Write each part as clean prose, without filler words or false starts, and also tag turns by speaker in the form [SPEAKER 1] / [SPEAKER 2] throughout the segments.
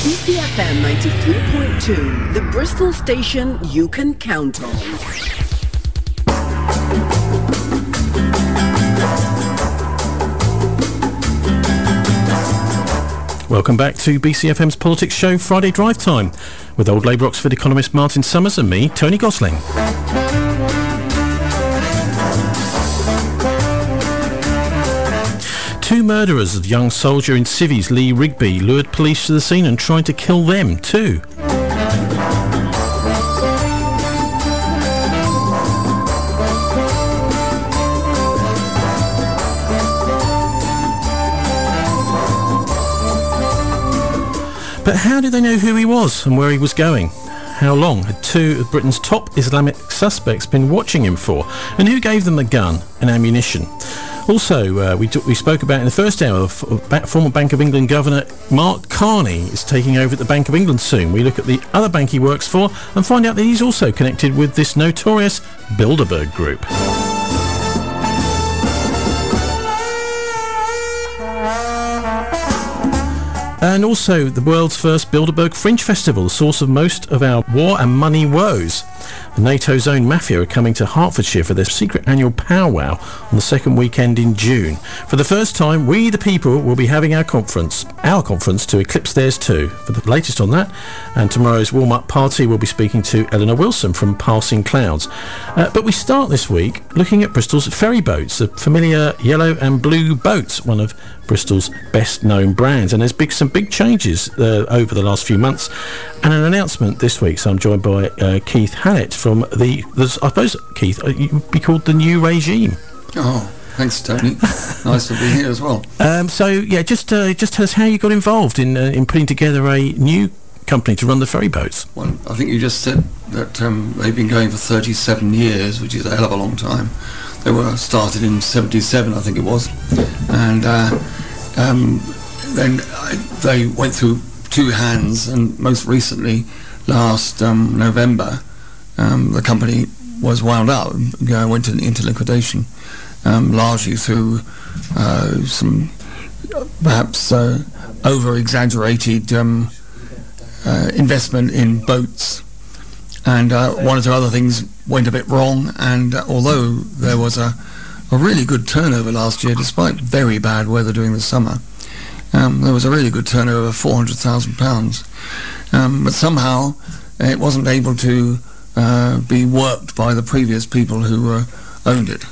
[SPEAKER 1] BCFM 93.2, the Bristol station you can count on.
[SPEAKER 2] Welcome back to BCFM's Politics Show Friday Drive Time with old Labour Oxford economist Martin Summers and me, Tony Gosling. Two murderers of the young soldier in civvies, Lee Rigby, lured police to the scene and tried to kill them too. But how did they know who he was and where he was going? How long had two of Britain's top Islamic suspects been watching him for? And who gave them the gun and ammunition? Also, we spoke about in the first hour, former Bank of England Governor Mark Carney is taking over at the Bank of England soon. We look at the other bank he works for and find out that he's also connected with this notorious Bilderberg group. And also the world's first Bilderberg Fringe Festival, the source of most of our war and money woes. The NATO's own mafia are coming to Hertfordshire for their secret annual powwow on the second weekend in June. For the first time, we the people will be having our conference to eclipse theirs too. For the latest on that and tomorrow's warm-up party, we'll be speaking to Eleanor Wilson from Passing Clouds. But we start this week looking at Bristol's ferry boats, the familiar yellow and blue boats, one of Bristol's best-known brands. And there's some big changes over the last few months and an announcement this week. So I'm joined by Keith Hallett from I suppose, Keith, you'd be called the New Regime.
[SPEAKER 3] Oh, thanks, Tony. Nice to be here as well.
[SPEAKER 2] Just tell us how you got involved in putting together a new company to run the ferry boats.
[SPEAKER 3] Well, I think you just said that they've been going for 37 years, which is a hell of a long time. They were started in 77, I think it was, and then they went through two hands, and most recently, last November, the company was wound up, went into liquidation, largely through some perhaps over-exaggerated investment in boats. And one or two other things went a bit wrong, and although there was a really good turnover last year, despite very bad weather during the summer, there was a really good turnover of £400,000. But somehow it wasn't able to be worked by the previous people who owned it.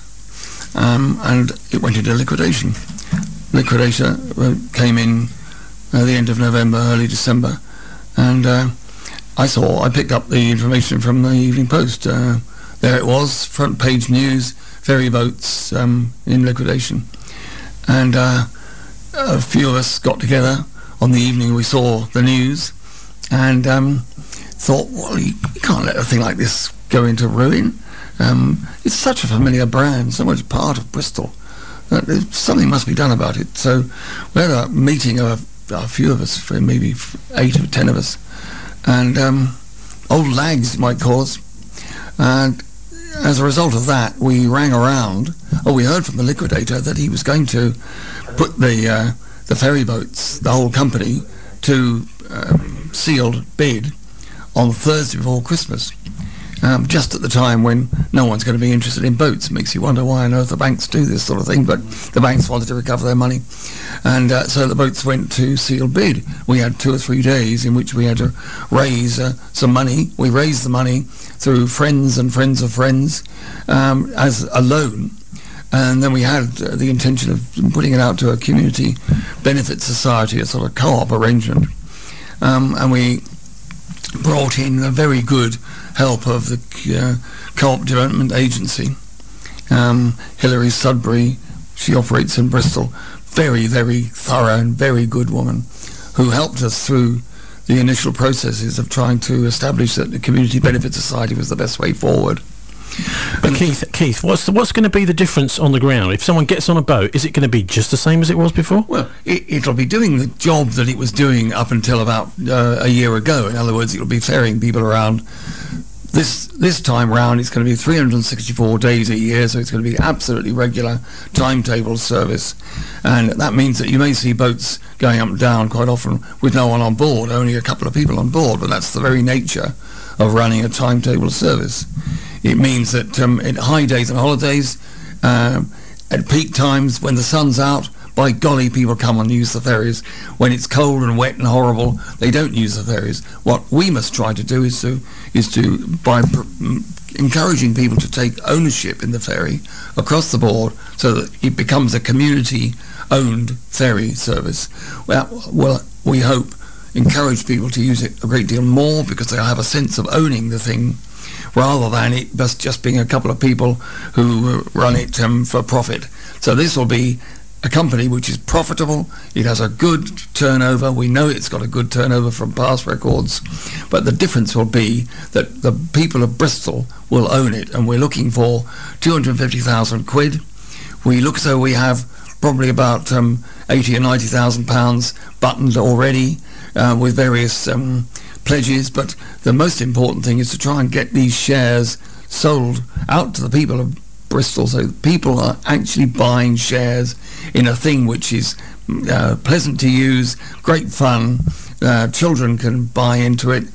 [SPEAKER 3] And it went into liquidation. Liquidator came in at the end of November, early December, and I picked up the information from the Evening Post. There it was, front page news, ferry boats in liquidation. And a few of us got together on the evening we saw the news and thought, well, you can't let a thing like this go into ruin. It's such a familiar brand, so much part of Bristol, that something must be done about it. So we had a meeting of a few of us, maybe 8 or 10 of us, and old lags, you might call us. And as a result of that, we rang around. We heard from the liquidator that he was going to put the ferry boats, the whole company, to sealed bid on Thursday before Christmas, just at the time when no one's going to be interested in boats. It makes you wonder why on earth the banks do this sort of thing, but the banks wanted to recover their money. And so the boats went to sealed bid. We had 2 or 3 days in which we had to raise some money. We raised the money through friends and friends of friends as a loan. And then we had the intention of putting it out to a community benefit society, a sort of co-op arrangement. And we brought in a very good help of the Co-op Development Agency. Hilary Sudbury, she operates in Bristol. Very, very thorough and very good woman who helped us through the initial processes of trying to establish that the Community Benefit Society was the best way forward.
[SPEAKER 2] But Keith, what's going to be the difference on the ground? If someone gets on a boat, is it going to be just the same as it was before?
[SPEAKER 3] Well, it'll be doing the job that it was doing up until about a year ago. In other words, it'll be ferrying people around This time round, it's going to be 364 days a year, so it's going to be absolutely regular timetable service, and that means that you may see boats going up and down quite often with no one on board, only a couple of people on board, but that's the very nature of running a timetable service. It means that at high days and holidays, at peak times when the sun's out, by golly, people come and use the ferries. When it's cold and wet and horrible, they don't use the ferries. What we must try to do is to by encouraging people to take ownership in the ferry across the board, so that it becomes a community-owned ferry service. Well, we hope encourage people to use it a great deal more, because they'll have a sense of owning the thing, rather than it just being a couple of people who run it for profit. So this will be a company which is profitable. It has a good turnover. We know it's got a good turnover from past records, but the difference will be that the people of Bristol will own it, and we're looking for 250,000 quid. We look as though we have probably about 80 or 90,000 pounds buttoned already, with various pledges, but the most important thing is to try and get these shares sold out to the people of Bristol, so people are actually buying shares in a thing which is pleasant to use, great fun. Children can buy into it,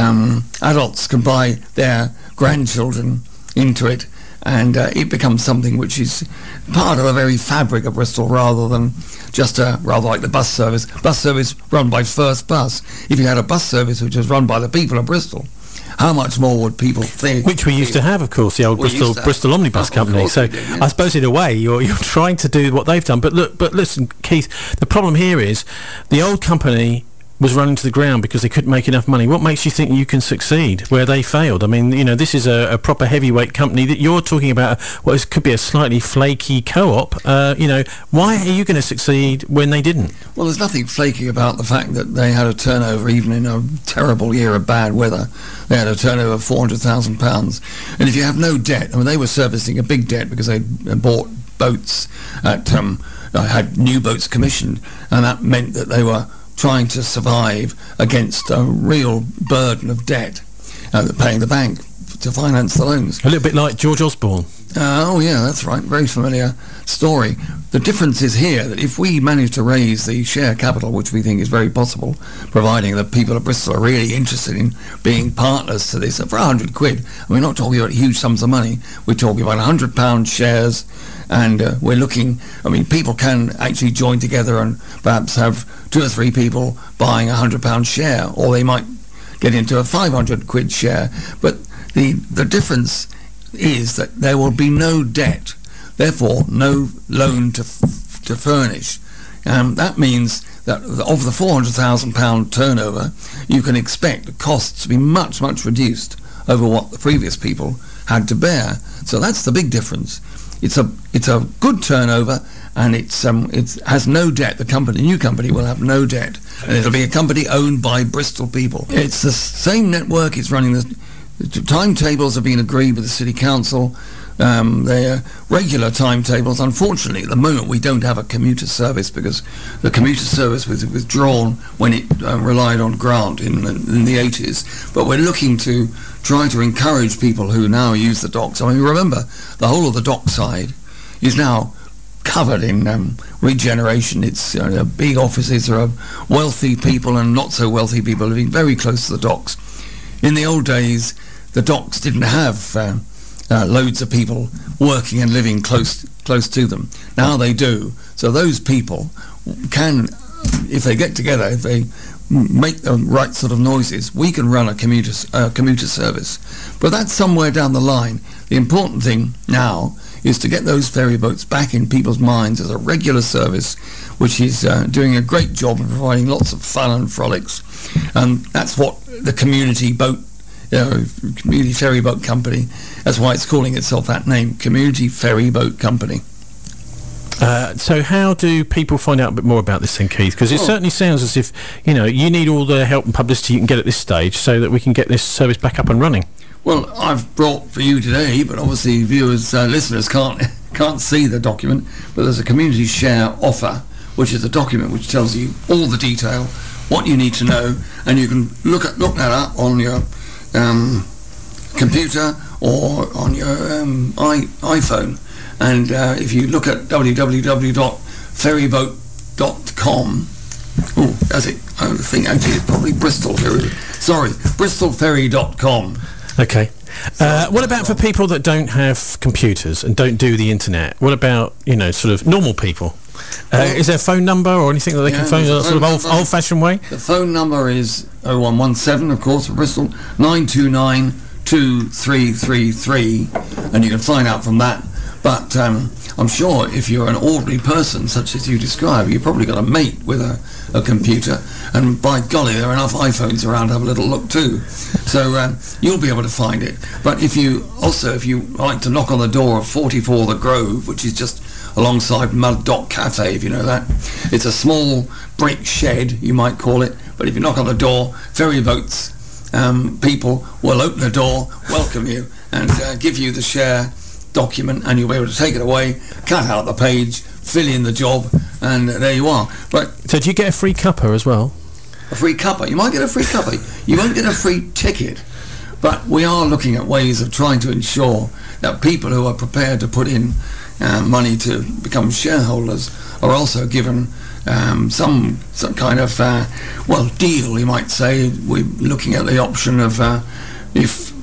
[SPEAKER 3] adults can buy their grandchildren into it, and it becomes something which is part of a very fabric of Bristol, rather than just rather like the bus service run by First Bus. If you had a bus service which was run by the people of Bristol, how much more would people think?
[SPEAKER 2] Which we used to have, of course, the old Bristol Omnibus Company. So did, yeah. I suppose in a way you're trying to do what they've done. But listen, Keith, the problem here is the old company was running to the ground because they couldn't make enough money. What makes you think you can succeed where they failed? I mean, this is a proper heavyweight company that you're talking about. What could be a slightly flaky co-op. Why are you going to succeed when they didn't?
[SPEAKER 3] Well, there's nothing flaky about the fact that they had a turnover, even in a terrible year of bad weather. They had a turnover of £400,000. And if you have no debt, I mean, they were servicing a big debt because they bought boats had new boats commissioned, and that meant that they were trying to survive against a real burden of debt, paying the bank to finance the loans.
[SPEAKER 2] A little bit like George Osborne.
[SPEAKER 3] Oh yeah, that's right, very familiar story. The difference is here that if we manage to raise the share capital, which we think is very possible, providing the people of Bristol are really interested in being partners to this, for 100 quid, and we're not talking about huge sums of money, we're talking about £100 shares, and we're looking, I mean, people can actually join together and perhaps have 2 or 3 people buying a £100 share, or they might get into a 500 quid share. But the difference is that there will be no debt, therefore no loan to furnish. That means that of the £400,000 turnover, you can expect the costs to be much, much reduced over what the previous people had to bear. So that's the big difference. It's a good turnover, and it has no debt. The new company will have no debt, and it'll be a company owned by Bristol people. It's the same network. It's running the timetables have been agreed with the City Council. They're regular timetables. Unfortunately, at the moment, we don't have a commuter service because the commuter service was withdrawn when it relied on grant in the 80s. But we're looking to try to encourage people who now use the docks. I mean, remember, the whole of the dockside is now covered in regeneration. It's big offices. There are wealthy people and not so wealthy people living very close to the docks. In the old days, the docks didn't have loads of people working and living close to them. Now they do. So those people can, if they get together, if they make the right sort of noises, we can run a commuter service. But that's somewhere down the line. The important thing now is to get those ferry boats back in people's minds as a regular service, which is doing a great job of providing lots of fun and frolics. And that's what the community ferry boat company, that's why it's calling itself that name, Community Ferry Boat Company.
[SPEAKER 2] So how do people find out a bit more about this thing, Keith? Because it certainly sounds as if, you need all the help and publicity you can get at this stage so that we can get this service back up and running.
[SPEAKER 3] Well, I've brought for you today, but obviously viewers, listeners can't see the document, but there's a community share offer, which is a document which tells you all the detail, what you need to know, and you can look that up on your computer or on your iPhone. And if you look at www.ferryboat.com, that's it. I think actually it's probably Bristol Ferry. Sorry, bristolferry.com.
[SPEAKER 2] Okay. What about for people that don't have computers and don't do the internet? What about, sort of normal people? Is there a phone number or anything that they can phone in a sort of old-fashioned way?
[SPEAKER 3] The phone number is 0117, of course, for Bristol, 929 2333, and you can find out from that. But I'm sure if you're an ordinary person, such as you describe, you've probably got a mate with a computer, and by golly, there are enough iPhones around to have a little look too. So you'll be able to find it. But if you like to knock on the door of 44 The Grove, which is just alongside Mud Dock Cafe, if you know that, it's a small brick shed, you might call it. But if you knock on the door, ferry boats people will open the door, welcome you, and give you the share document, and you'll be able to take it away, cut out the page, fill in the job, and there you are. But
[SPEAKER 2] so do you get a free cuppa as well?
[SPEAKER 3] A free cuppa? You might get a free cuppa. You won't get a free ticket. But we are looking at ways of trying to ensure that people who are prepared to put in money to become shareholders are also given some kind of deal, you might say. We're looking at the option of if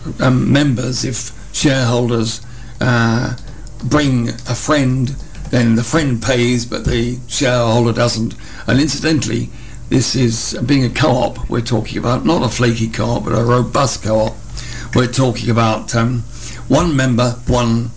[SPEAKER 3] shareholders bring a friend, then the friend pays but the shareholder doesn't. And incidentally, this is being a co-op we're talking about, not a flaky co-op but a robust co-op. We're talking about one member, one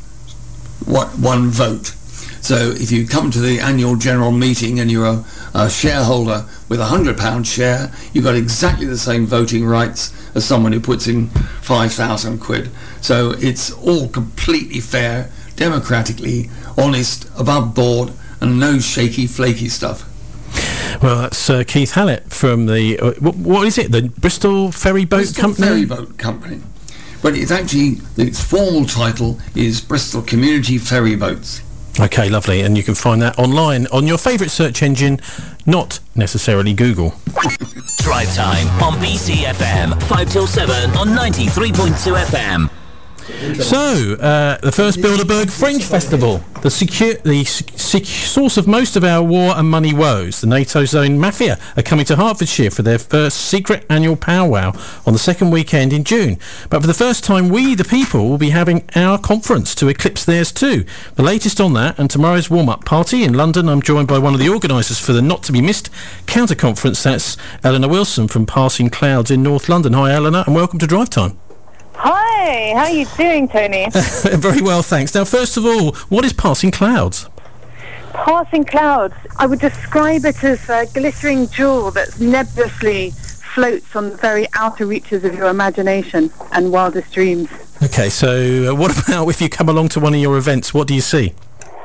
[SPEAKER 3] vote. So if you come to the annual general meeting and you're a shareholder with £100 share, you've got exactly the same voting rights as someone who puts in 5,000 quid. So it's all completely fair, democratically honest, above board, and no shaky, flaky stuff.
[SPEAKER 2] Well, that's Keith Hallett from the what is it? The Bristol Ferry Boat Company.
[SPEAKER 3] Ferry Boat Company, but it's actually its formal title is Bristol Community Ferry Boats.
[SPEAKER 2] Okay, lovely, and you can find that online on your favourite search engine, not necessarily Google.
[SPEAKER 4] Drive Time on BCFM, 5 till 7 on 93.2 FM.
[SPEAKER 2] So, the first Bilderberg Fringe Festival, the source of most of our war and money woes. The NATO Zone Mafia are coming to Hertfordshire for their first secret annual powwow on the second weekend in June. But for the first time, we, the people, will be having our conference to eclipse theirs too. The latest on that and tomorrow's warm-up party in London. I'm joined by one of the organisers for the not-to-be-missed counter-conference. That's Eleanor Wilson from Passing Clouds in North London. Hi, Eleanor, and welcome to Drive Time.
[SPEAKER 5] Hi, how are you doing, Tony?
[SPEAKER 2] Very well, thanks. Now, first of all, what is Passing Clouds?
[SPEAKER 5] Passing Clouds, I would describe it as a glittering jewel that nebulously floats on the very outer reaches of your imagination and wildest dreams.
[SPEAKER 2] Okay, so what about if you come along to one of your events, what do you see?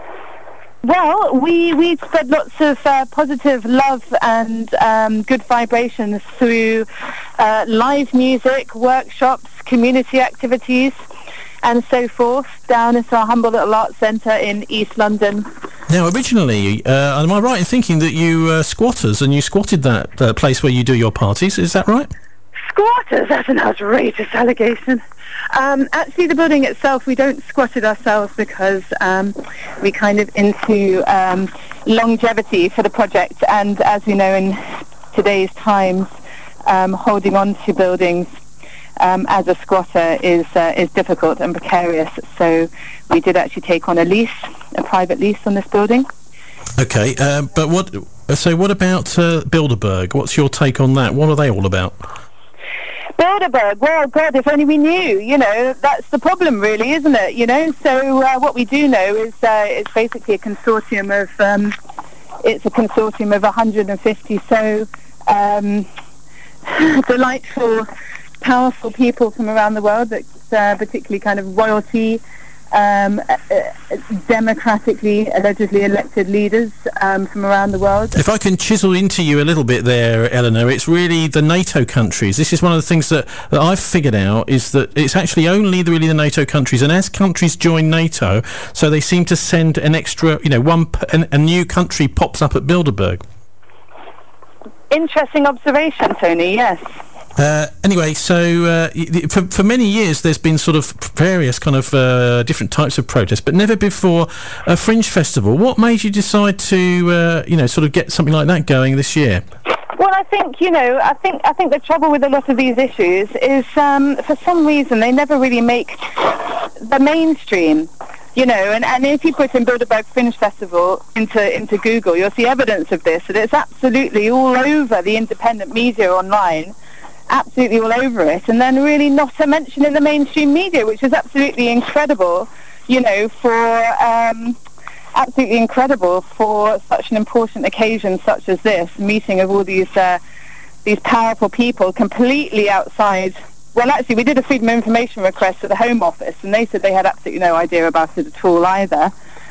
[SPEAKER 5] Well, we spread lots of positive love and good vibrations through live music, workshops, community activities, and so forth, down at our humble little art centre in East London.
[SPEAKER 2] Now, originally, am I right in thinking that you squatters, and you squatted that place where you do your parties, is that right?
[SPEAKER 5] Squatters? That's an outrageous allegation. Actually, the building itself, we don't squat it ourselves because we're kind of into longevity for the project, and as we know in today's times, holding on to buildings as a squatter is difficult and precarious. So we did actually take on a private lease on this building.
[SPEAKER 2] Okay, but what about Bilderberg? What's your take on that? What are they all about?
[SPEAKER 5] Bilderberg, well, God, if only we knew, that's the problem really, isn't it, So what we do know is it's basically a consortium of 150 delightful, powerful people from around the world, that's particularly kind of royalty, democratically, allegedly elected leaders from around the world.
[SPEAKER 2] If I can chisel into you a little bit there, Eleanor, it's really the NATO countries. This is one of the things that I've figured out, is that it's actually only really the NATO countries, and as countries join NATO, so they seem to send an extra, a new country pops up at Bilderberg.
[SPEAKER 5] Interesting observation, Tony, yes.
[SPEAKER 2] Anyway, so for many years there's been sort of various kind of different types of protests, but never before a Fringe Festival. What made you decide to, sort of get something like that going this year?
[SPEAKER 5] Well, I think the trouble with a lot of these issues is for some reason they never really make the mainstream. And if you put in Bilderberg Fringe Festival into Google, you'll see evidence of this, and it's absolutely all over the independent media online, absolutely all over it, and then really not a mention in the mainstream media, which is absolutely incredible, absolutely incredible for such an important occasion such as this, meeting of all these powerful people completely outside. Well, actually, we did a Freedom of Information request at the Home Office, and they said they had absolutely no idea about it at all either,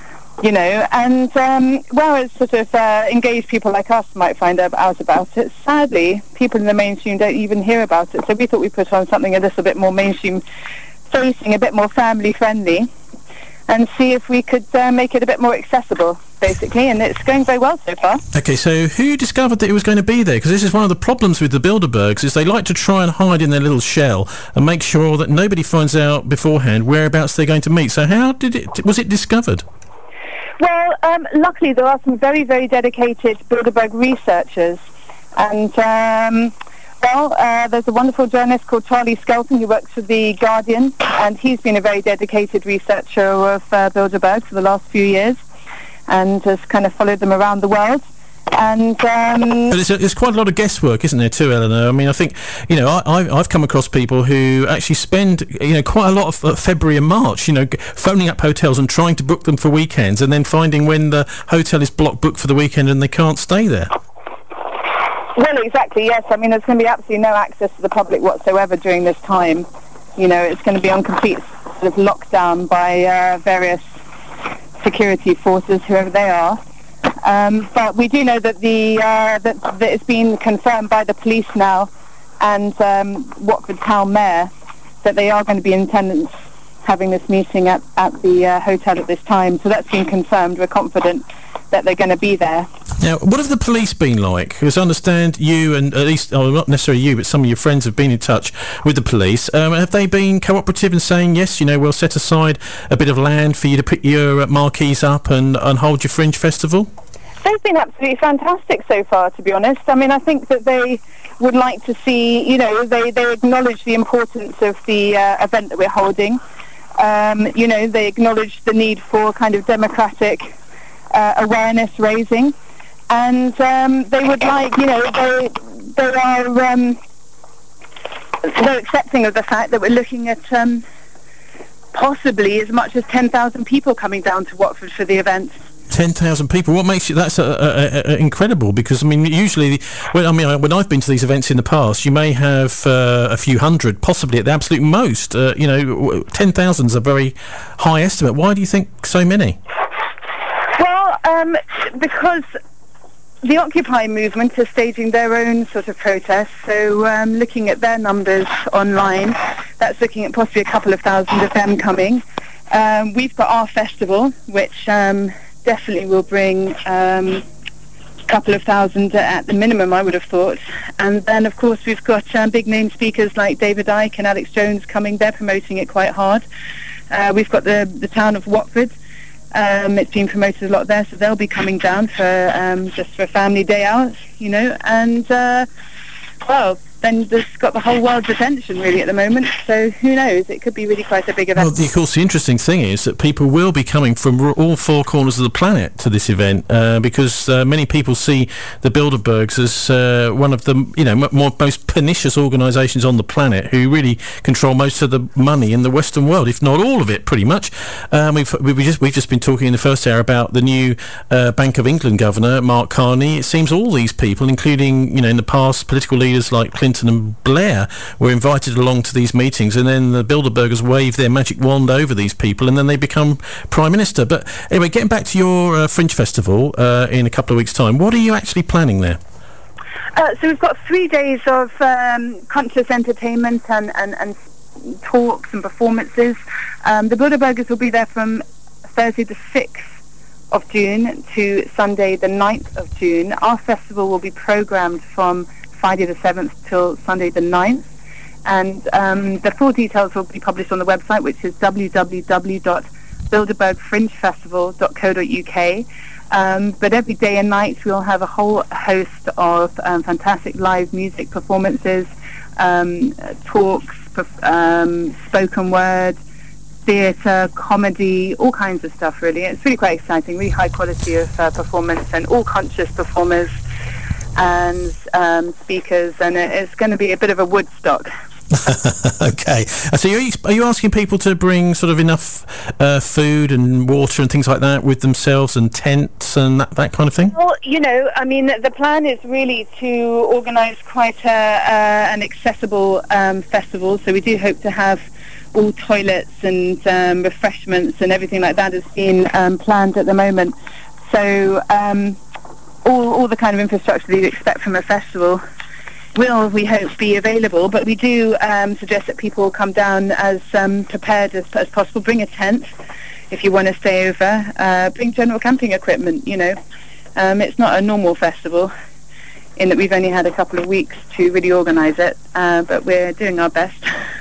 [SPEAKER 5] and whereas sort of engaged people like us might find out about it, sadly, people in the mainstream don't even hear about it. So we thought we'd put on something a little bit more mainstream-facing, a bit more family-friendly, and see if we could make it a bit more accessible, basically, and it's going very well so far.
[SPEAKER 2] Okay, so who discovered that it was going to be there? Because this is one of the problems with the Bilderbergs, is they like to try and hide in their little shell and make sure that nobody finds out beforehand whereabouts they're going to meet. So how was it discovered?
[SPEAKER 5] Well, luckily there are some very, very dedicated Bilderberg researchers, and there's a wonderful journalist called Charlie Skelton who works for The Guardian, and he's been a very dedicated researcher of Bilderberg for the last few years and has kind of followed them around the world. And
[SPEAKER 2] but it's quite a lot of guesswork, isn't there, too, Eleanor? I mean, I think, I've come across people who actually spend, quite a lot of February and March, phoning up hotels and trying to book them for weekends, and then finding when the hotel is booked for the weekend and they can't stay there.
[SPEAKER 5] Well, exactly, yes. I mean, there's going to be absolutely no access to the public whatsoever during this time. It's going to be on complete sort of lockdown by various security forces, whoever they are. But we do know that that it's been confirmed by the police now and Watford Town Mayor that they are going to be in attendance having this meeting at the hotel at this time. So that's been confirmed. We're confident that they're going to be there.
[SPEAKER 2] Now, what have the police been like? Because I understand you, and at least, not necessarily you, but some of your friends have been in touch with the police. Have they been cooperative in saying, yes, we'll set aside a bit of land for you to put your marquees up and hold your Fringe Festival?
[SPEAKER 5] They've been absolutely fantastic so far, to be honest. I mean, I think that they would like to see, they acknowledge the importance of the event that we're holding. They acknowledge the need for kind of democratic awareness raising, and they would like, they're accepting of the fact that we're looking at possibly as much as 10,000 people coming down to Watford for the event.
[SPEAKER 2] 10,000 people. What makes you that's incredible? Because I mean, usually, when I've been to these events in the past, you may have a few hundred, possibly at the absolute most. 10,000 is a very high estimate. Why do you think so many?
[SPEAKER 5] Well, because the Occupy movement is staging their own sort of protest. So looking at their numbers online, that's looking at possibly a couple of thousand of them coming. We've got our festival, which definitely will bring a couple of thousand at the minimum, I would have thought. And then, of course, we've got big name speakers like David Icke and Alex Jones coming. They're promoting it quite hard. We've got the town of Watford. It's been promoted a lot there, so they'll be coming down for just for a family day out, and then there's got the whole world's attention really at the moment, so who knows, it could be really quite a big event.
[SPEAKER 2] Well, of course, the interesting thing is that people will be coming from all four corners of the planet to this event, because many people see the Bilderbergs as one of the most pernicious organisations on the planet, who really control most of the money in the Western world, if not all of it, pretty much. We've just been talking in the first hour about the new Bank of England governor, Mark Carney. It seems all these people, including in the past political leaders like Clinton and Blair, were invited along to these meetings, and then the Bilderbergers wave their magic wand over these people and then they become Prime Minister. But anyway, getting back to your Fringe Festival in a couple of weeks' time, what are you actually planning there?
[SPEAKER 5] So we've got 3 days of conscious entertainment and talks and performances. The Bilderbergers will be there from Thursday the 6th of June to Sunday the 9th of June. Our festival will be programmed from Friday the 7th till Sunday the 9th. And the full details will be published on the website, which is www.bilderbergfringefestival.co.uk. But every day and night we'll have a whole host of fantastic live music performances, talks, spoken word, theatre, comedy, all kinds of stuff really. It's really quite exciting, really high quality of performance, and all conscious performers and speakers, and it's going to be a bit of a Woodstock.
[SPEAKER 2] Okay. So are you asking people to bring sort of enough food and water and things like that with themselves, and tents and that kind of thing?
[SPEAKER 5] Well, I mean, the plan is really to organise quite an accessible festival. So we do hope to have all toilets and refreshments and everything like that has been planned at the moment. So all the kind of infrastructure that you'd expect from a festival will, we hope, be available, but we do suggest that people come down as prepared as possible. Bring a tent if you want to stay over. Bring general camping equipment, It's not a normal festival in that we've only had a couple of weeks to really organise it, but we're doing our best.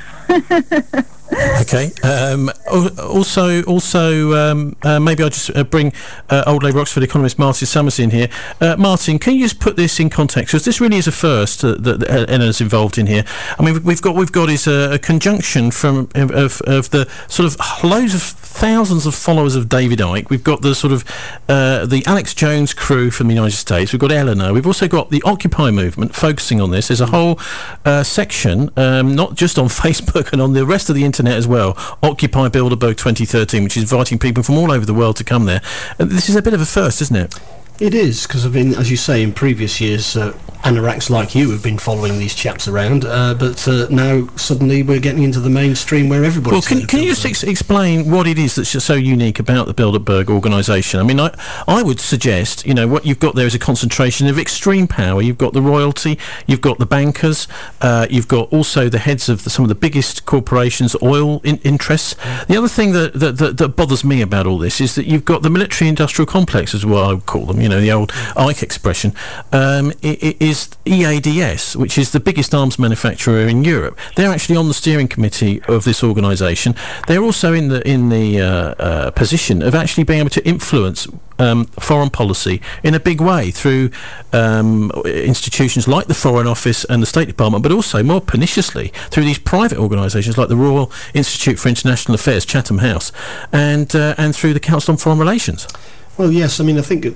[SPEAKER 2] Okay. Also, maybe I'll just bring Old Labour Oxford economist Martin Summers in here. Martin, can you just put this in context? Because this really is a first that Eleanor's involved in here. I mean, we've got is a conjunction of the sort of loads of thousands of followers of David Icke. We've got the sort of the Alex Jones crew from the United States. We've got Eleanor. We've also got the Occupy movement focusing on this. There's a whole section, not just on Facebook and on the rest of the internet as well, Occupy Bilderberg 2013, which is inviting people from all over the world to come there. This is a bit of a first, isn't it?
[SPEAKER 6] It is, because as you say, in previous years, anoraks like you have been following these chaps around, but now suddenly we're getting into the mainstream where everybody's...
[SPEAKER 2] Well, can you just explain what it is that's just so unique about the Bilderberg organisation? I mean, I would suggest, what you've got there is a concentration of extreme power. You've got the royalty, you've got the bankers, you've got also the heads of some of the biggest corporations, oil interests. The other thing that bothers me about all this is that you've got the military-industrial complex, is what I would call them, the old Icke expression, is EADS, which is the biggest arms manufacturer in Europe. They're actually on the steering committee of this organisation. They're also in the position of actually being able to influence foreign policy in a big way through institutions like the Foreign Office and the State Department, but also more perniciously through these private organisations like the Royal Institute for International Affairs, Chatham House, and through the Council on Foreign Relations.
[SPEAKER 6] Well, yes. I mean, I think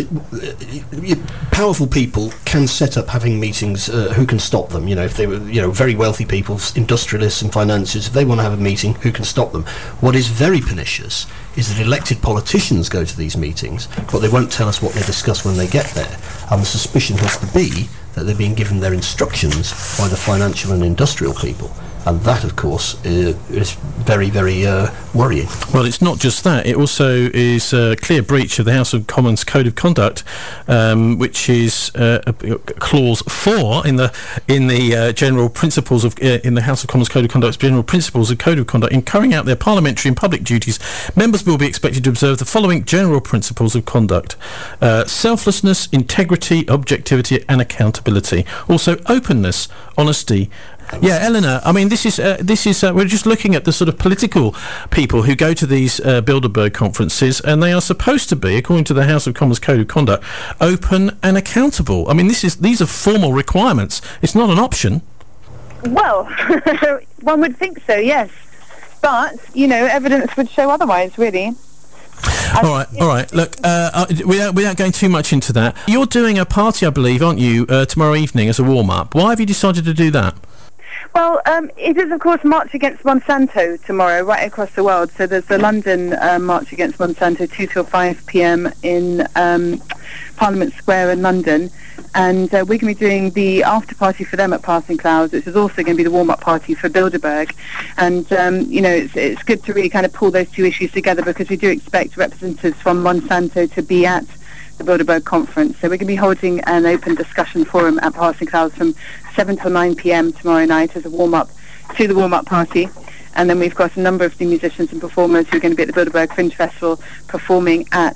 [SPEAKER 6] powerful people can set up having meetings. Who can stop them? If they were, very wealthy people, industrialists and financiers, if they want to have a meeting, who can stop them? What is very pernicious is that elected politicians go to these meetings, but they won't tell us what they discuss when they get there. And the suspicion has to be that they're being given their instructions by the financial and industrial people. And that, of course, is very, very worrying. Well, it's not just that. It also is a clear breach of the House of Commons Code of Conduct, which is Clause 4 in the General Principles of in the House of Commons Code of Conduct's General Principles of Code of Conduct. In carrying out their parliamentary and public duties, members will be expected to observe the following general principles of conduct: selflessness, integrity, objectivity, and accountability. Also, openness, honesty. Yeah, Eleanor, I mean, this is we're just looking at the sort of political people who go to these Bilderberg conferences, and they are supposed to be, according to the House of Commons Code of Conduct, open and accountable. I mean, these are formal requirements. It's not an option. Well,
[SPEAKER 5] one would think so, yes. But, evidence would show otherwise, really.
[SPEAKER 2] All right. Look, without going too much into that, you're doing a party, I believe, aren't you, tomorrow evening as a warm-up? Why have you decided to do that?
[SPEAKER 5] Well, it is, of course, March Against Monsanto tomorrow, right across the world. So there's the London March Against Monsanto, 2 till 5 p.m. in Parliament Square in London. And we're going to be doing the after-party for them at Passing Clouds, which is also going to be the warm-up party for Bilderberg. And, it's good to really kind of pull those two issues together, because we do expect representatives from Monsanto to be at the Bilderberg conference. So we're going to be holding an open discussion forum at Passing Clouds from 7 till 9 p.m. tomorrow night as a warm-up to the warm-up party. And then we've got a number of the musicians and performers who are going to be at the Bilderberg Fringe Festival performing at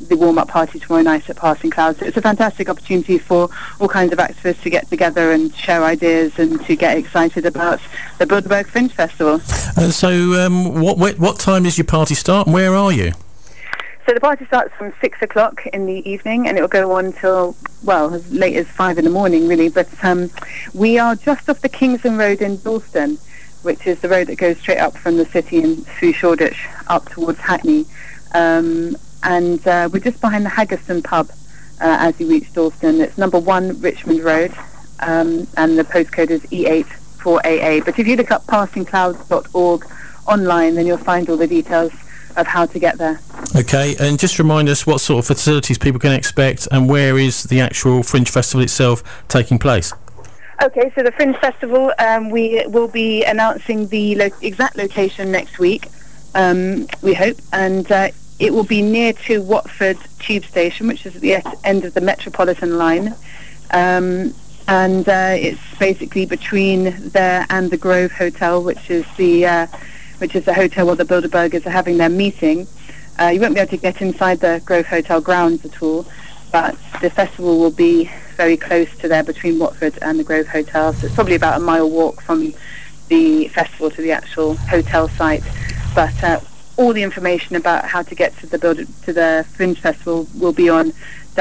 [SPEAKER 5] the warm-up party tomorrow night at Passing Clouds. So it's a fantastic opportunity for all kinds of activists to get together and share ideas and to get excited about the Bilderberg Fringe Festival.
[SPEAKER 2] What time does your party start and where are you?
[SPEAKER 5] So the party starts from 6 o'clock in the evening and it will go on till, well, as late as 5 in the morning, really. But we are just off the Kingston Road in Dalston, which is the road that goes straight up from the city and through Shoreditch up towards Hackney. And we're just behind the Haggerston pub as you reach Dalston. It's number 1 Richmond Road, and the postcode is E84AA. But if you look up passingclouds.org online, then you'll find all the details of how to get there.
[SPEAKER 2] Okay, and just remind us what sort of facilities people can expect and where is the actual Fringe Festival itself taking place?
[SPEAKER 5] Okay, so the Fringe Festival, we will be announcing the exact location next week, we hope, and it will be near to Watford Tube Station, which is at the end of the Metropolitan line, and it's basically between there and the Grove Hotel, which is the hotel where the Bilderbergers are having their meeting. You won't be able to get inside the Grove Hotel grounds at all, but the festival will be very close to there between Watford and the Grove Hotel. So it's probably about a mile walk from the festival to the actual hotel site. But all the information about how to get to the Fringe Festival will be on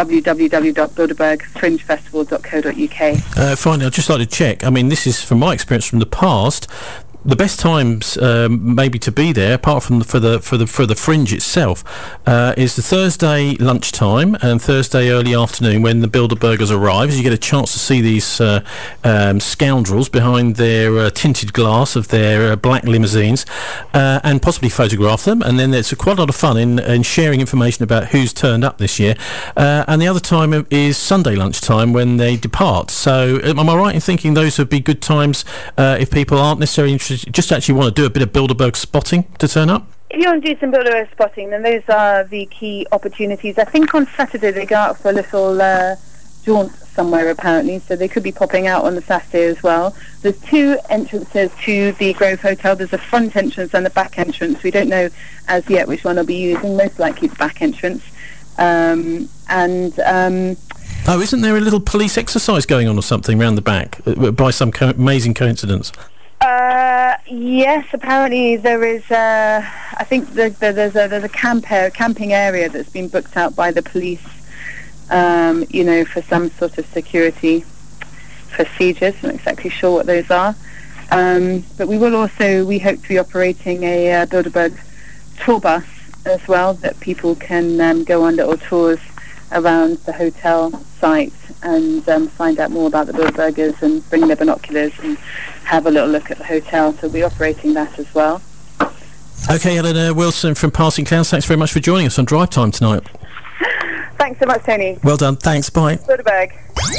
[SPEAKER 5] www.bilderbergfringefestival.co.uk.
[SPEAKER 2] Finally, I'd just like to check. I mean, this is from my experience from the past. The best times maybe to be there, apart from for the Fringe itself, is the Thursday lunchtime and Thursday early afternoon when the Bilderbergers arrive. You get a chance to see these scoundrels behind their tinted glass of their black limousines and possibly photograph them. And then there's quite a lot of fun in sharing information about who's turned up this year. And the other time is Sunday lunchtime when they depart. So am I right in thinking those would be good times if people aren't necessarily interested, just actually want to do a bit of Bilderberg spotting to turn up?
[SPEAKER 5] If you want to do some Bilderberg spotting, then those are the key opportunities. I think on Saturday they go out for a little jaunt somewhere apparently, so they could be popping out on the Saturday as well. There's 2 entrances to the Grove Hotel. There's a front entrance and a back entrance. We don't know as yet which one I'll be using, most likely the back entrance. Oh,
[SPEAKER 2] isn't there a little police exercise going on or something round the back by some amazing coincidence?
[SPEAKER 5] Yes, apparently there is. I think there's a camping area that's been booked out by the police. For some sort of security procedures. I'm not exactly sure what those are. But we hope to be operating a Bilderberg tour bus as well, that people can go on little tours around the hotel site and find out more about the Bilderbergers and bring their binoculars and have a little look at the hotel. So we'll be operating that as well.
[SPEAKER 2] Okay, Eleanor Wilson from Passing Clouds, thanks very much for joining us on Drive Time tonight.
[SPEAKER 5] Thanks so much, Tony.
[SPEAKER 2] Well done, thanks, bye.
[SPEAKER 5] Bilderberg.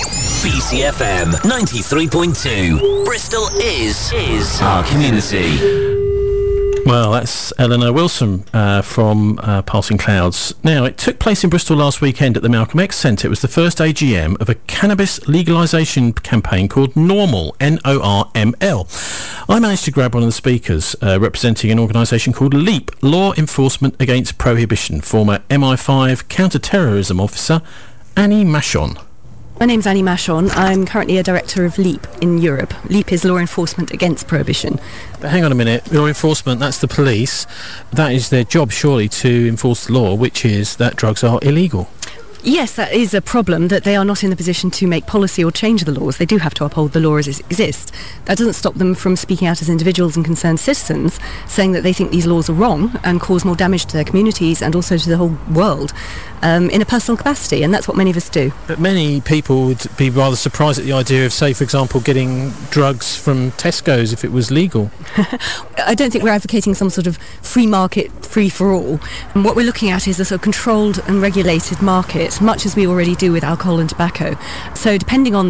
[SPEAKER 4] BCFM 93.2. Bristol is our community.
[SPEAKER 2] Well, that's Eleanor Wilson from Passing Clouds. Now, it took place in Bristol last weekend at the Malcolm X Centre. It was the first AGM of a cannabis legalisation campaign called NORML, N-O-R-M-L. I managed to grab one of the speakers representing an organisation called LEAP, Law Enforcement Against Prohibition, former MI5 counter-terrorism officer Annie Machon.
[SPEAKER 7] My name's Annie Machon. I'm currently a director of LEAP in Europe. LEAP is Law Enforcement Against Prohibition.
[SPEAKER 2] But hang on a minute, law enforcement, that's the police. That is their job, surely, to enforce the law, which is that drugs are illegal.
[SPEAKER 7] Yes, that is a problem, that they are not in the position to make policy or change the laws. They do have to uphold the law as it exists. That doesn't stop them from speaking out as individuals and concerned citizens, saying that they think these laws are wrong and cause more damage to their communities and also to the whole world in a personal capacity, and that's what many of us do.
[SPEAKER 2] But many people would be rather surprised at the idea of, say, for example, getting drugs from Tesco's if it was legal.
[SPEAKER 7] I don't think we're advocating some sort of free market, free-for-all. And what we're looking at is a sort of controlled and regulated market, much as we already do with alcohol and tobacco. So depending on the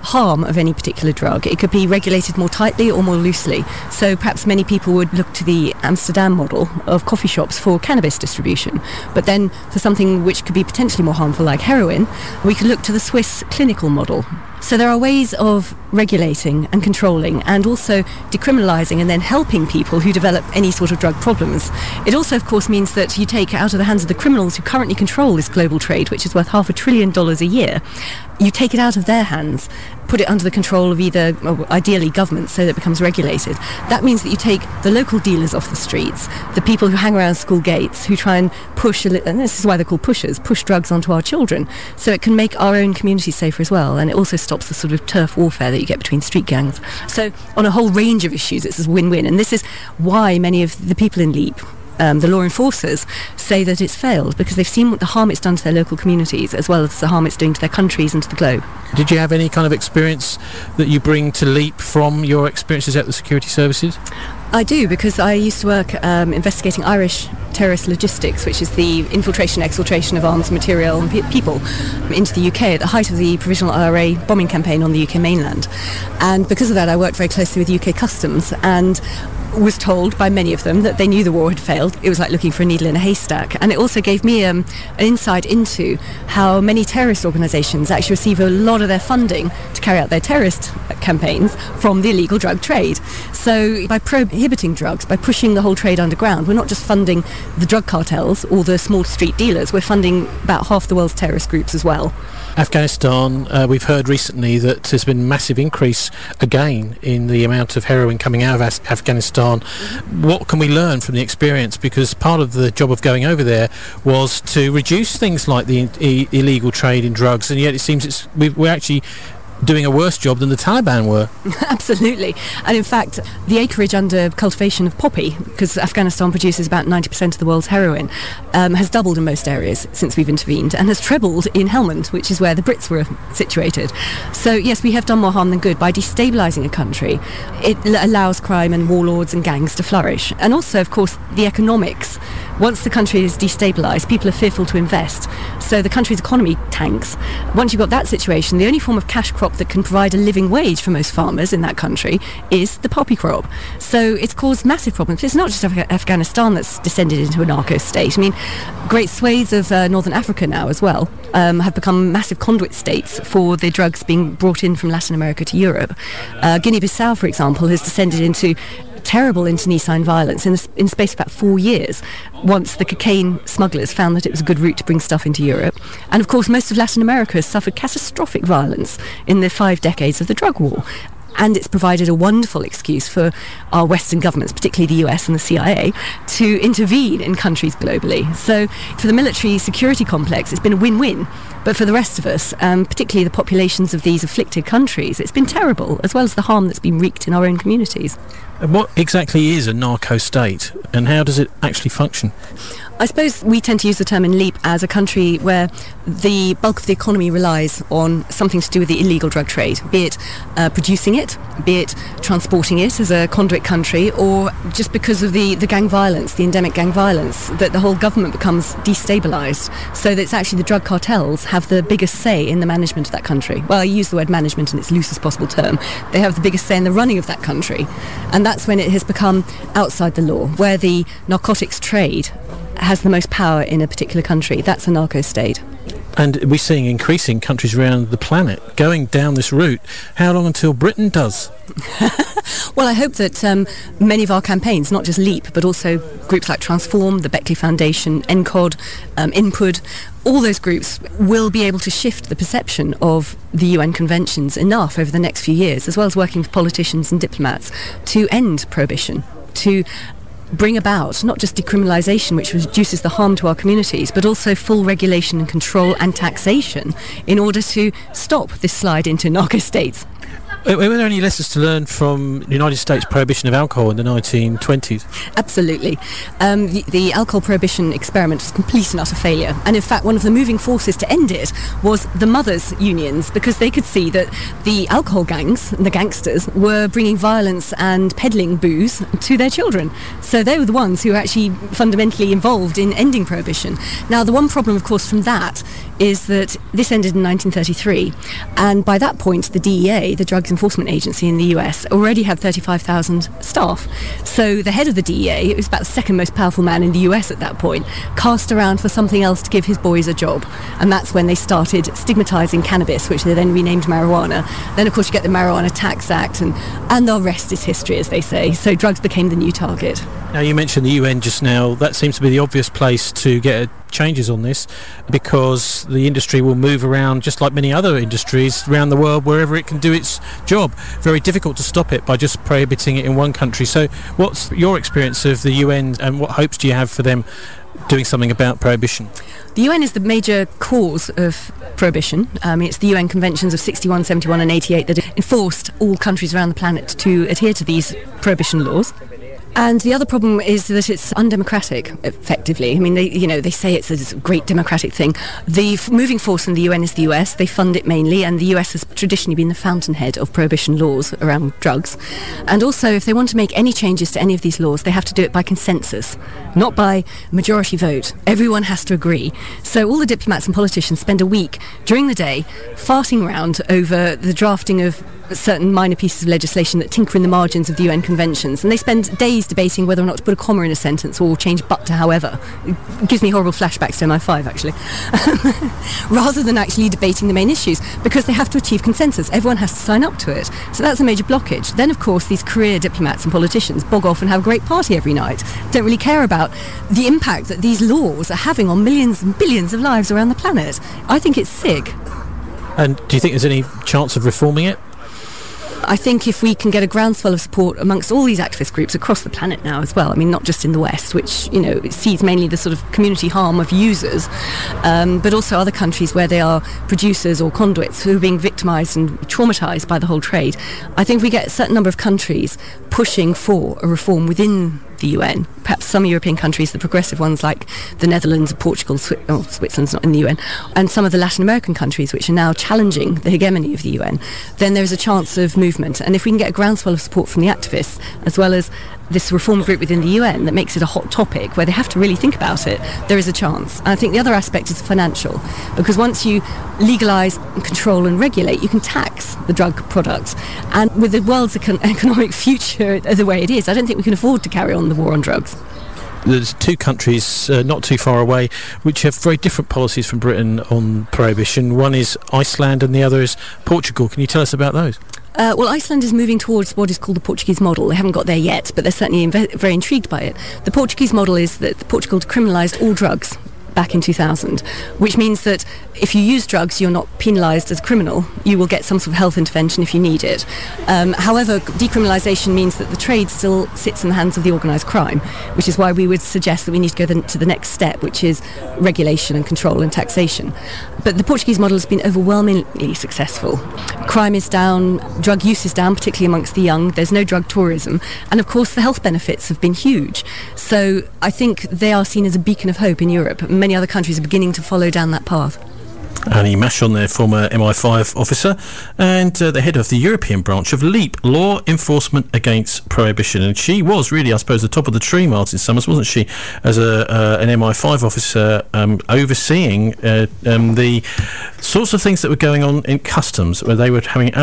[SPEAKER 7] harm of any particular drug. It could be regulated more tightly or more loosely. So perhaps many people would look to the Amsterdam model of coffee shops for cannabis distribution. But then for something which could be potentially more harmful like heroin, we could look to the Swiss clinical model. So there are ways of regulating and controlling and also decriminalising and then helping people who develop any sort of drug problems. It also, of course, means that you take out of the hands of the criminals who currently control this global trade, which is worth $500 billion a year, you take it out of their hands, put it under the control of either, ideally, government, so that it becomes regulated. That means that you take the local dealers off the streets, the people who hang around school gates, who try and push, and this is why they're called pushers, push drugs onto our children, so it can make our own communities safer as well, and it also stops the sort of turf warfare that you get between street gangs. So on a whole range of issues, it's a win-win, and this is why many of the people in LEAP, the law enforcers, say that it's failed, because they've seen the harm it's done to their local communities as well as the harm it's doing to their countries and to the globe.
[SPEAKER 2] Did you have any kind of experience that you bring to LEAP from your experiences at the security services?
[SPEAKER 7] I do, because I used to work investigating Irish terrorist logistics, which is the infiltration, exfiltration of arms, material and people into the UK at the height of the provisional IRA bombing campaign on the UK mainland. And because of that, I worked very closely with UK Customs and was told by many of them that they knew the war had failed. It was like looking for a needle in a haystack. And it also gave me an insight into how many terrorist organisations actually receive a lot of their funding to carry out their terrorist campaigns from the illegal drug trade. So by prohibiting drugs, by pushing the whole trade underground, we're not just funding the drug cartels or the small street dealers, we're funding about half the world's terrorist groups as well.
[SPEAKER 2] Afghanistan, we've heard recently that there's been a massive increase again in the amount of heroin coming out of Afghanistan. What can we learn from the experience? Because part of the job of going over there was to reduce things like the illegal trade in drugs, and yet it seems we're actually doing a worse job than the Taliban were.
[SPEAKER 7] Absolutely. And in fact, the acreage under cultivation of poppy, because Afghanistan produces about 90% of the world's heroin, has doubled in most areas since we've intervened, and has trebled in Helmand, which is where the Brits were situated. So yes, we have done more harm than good. By destabilising a country, it allows crime and warlords and gangs to flourish. And also, of course, the economics. Once the country is destabilised, people are fearful to invest. So the country's economy tanks. Once you've got that situation, the only form of cash crop that can provide a living wage for most farmers in that country is the poppy crop. So it's caused massive problems. It's not just Afghanistan that's descended into a narco state. I mean, great swathes of northern Africa now as well have become massive conduit states for the drugs being brought in from Latin America to Europe. Guinea-Bissau, for example, has descended into terrible internecine violence in the space of about 4 years, once the cocaine smugglers found that it was a good route to bring stuff into Europe. And of course, most of Latin America has suffered catastrophic violence in the 5 decades of the drug war. And it's provided a wonderful excuse for our Western governments, particularly the US and the CIA, to intervene in countries globally. So for the military security complex, it's been a win-win. But for the rest of us, particularly the populations of these afflicted countries, it's been terrible, as well as the harm that's been wreaked in our own communities.
[SPEAKER 2] And what exactly is a narco state, and how does it actually function?
[SPEAKER 7] I suppose we tend to use the term in LEAP as a country where the bulk of the economy relies on something to do with the illegal drug trade, be it producing it, be it transporting it as a conduit country, or just because of the gang violence, the endemic gang violence, that the whole government becomes destabilised, so that it's actually the drug cartels have the biggest say in the management of that country. Well, I use the word management in its loosest possible term. They have the biggest say in the running of that country, and that's when it has become outside the law, where the narcotics trade has the most power in a particular country. That's a narco state.
[SPEAKER 2] And we're seeing increasing countries around the planet going down this route. How long until Britain does?
[SPEAKER 7] Well, I hope that many of our campaigns, not just LEAP, but also groups like Transform, the Beckley Foundation, NCOD, Input, all those groups will be able to shift the perception of the UN conventions enough over the next few years, as well as working with politicians and diplomats to end prohibition, to bring about not just decriminalisation, which reduces the harm to our communities, but also full regulation and control and taxation in order to stop this slide into narco states.
[SPEAKER 2] Were there any lessons to learn from the United States prohibition of alcohol in the 1920s?
[SPEAKER 7] Absolutely. The alcohol prohibition experiment was a complete and utter failure. And in fact, one of the moving forces to end it was the mothers' unions, because they could see that the alcohol gangs, the gangsters, were bringing violence and peddling booze to their children. So they were the ones who were actually fundamentally involved in ending prohibition. Now, the one problem, of course, from that is that this ended in 1933. And by that point, the DEA, the Drugs Enforcement Agency in the US, already had 35,000 staff. So the head of the DEA, it was about the second most powerful man in the US at that point, cast around for something else to give his boys a job. And that's when they started stigmatising cannabis, which they then renamed marijuana. Then, of course, you get the Marijuana Tax Act, and the rest is history, as they say. So drugs became the new target.
[SPEAKER 2] Now, you mentioned the UN just now. That seems to be the obvious place to get changes on this, because the industry will move around just like many other industries around the world wherever it can do its job. Very difficult to stop it by just prohibiting it in one country. So what's your experience of the UN, and what hopes do you have for them doing something about prohibition?
[SPEAKER 7] The UN is the major cause of prohibition. It's the UN conventions of 61, 71 and 88 that enforced all countries around the planet to adhere to these prohibition laws. And the other problem is that it's undemocratic, effectively. I mean, they say it's a great democratic thing. The moving force in the UN is the US. They fund it mainly, and the US has traditionally been the fountainhead of prohibition laws around drugs. And also, if they want to make any changes to any of these laws, they have to do it by consensus, not by majority vote. Everyone has to agree. So all the diplomats and politicians spend a week during the day farting around over the drafting of certain minor pieces of legislation that tinker in the margins of the UN conventions, and they spend days debating whether or not to put a comma in a sentence or change but to however. It gives me horrible flashbacks to MI5, actually. Rather than actually debating the main issues, because they have to achieve consensus. Everyone has to sign up to it. So that's a major blockage. Then, of course, these career diplomats and politicians bog off and have a great party every night. Don't really care about the impact that these laws are having on millions and billions of lives around the planet. I think it's sick.
[SPEAKER 2] And do you think there's any chance of reforming it?
[SPEAKER 7] I think if we can get a groundswell of support amongst all these activist groups across the planet now as well, I mean, not just in the West, which, sees mainly the sort of community harm of users, but also other countries where they are producers or conduits who are being victimised and traumatised by the whole trade. I think if we get a certain number of countries pushing for a reform within the UN, perhaps some European countries, the progressive ones like the Netherlands, Portugal, Switzerland's not in the UN, and some of the Latin American countries which are now challenging the hegemony of the UN, then there's a chance of movement. And if we can get a groundswell of support from the activists, as well as this reform group within the UN that makes it a hot topic where they have to really think about it, there is a chance. And I think the other aspect is financial, because once you legalise, control and regulate, you can tax the drug products. And with the world's economic future the way it is, I don't think we can afford to carry on the war on drugs.
[SPEAKER 2] There's two countries not too far away which have very different policies from Britain on prohibition. One is Iceland and the other is Portugal. Can you tell us about those?
[SPEAKER 7] Well, Iceland is moving towards what is called the Portuguese model. They haven't got there yet, but they're certainly very intrigued by it. The Portuguese model is that Portugal decriminalised all drugs back in 2000, which means that if you use drugs, you're not penalised as a criminal. You will get some sort of health intervention if you need it. However, decriminalisation means that the trade still sits in the hands of the organised crime, which is why we would suggest that we need to go to the next step, which is regulation and control and taxation. But the Portuguese model has been overwhelmingly successful. Crime is down, drug use is down, particularly amongst the young. There's no drug tourism. And of course, the health benefits have been huge. So I think they are seen as a beacon of hope in Europe. Many other countries are beginning to follow down that path.
[SPEAKER 2] Annie Mashon, their former MI5 officer and the head of the European branch of LEAP, Law Enforcement Against Prohibition. And she was really, I suppose, the top of the tree, Martin Summers, wasn't she, as an MI5 officer overseeing the sorts of things that were going on in customs, where they were having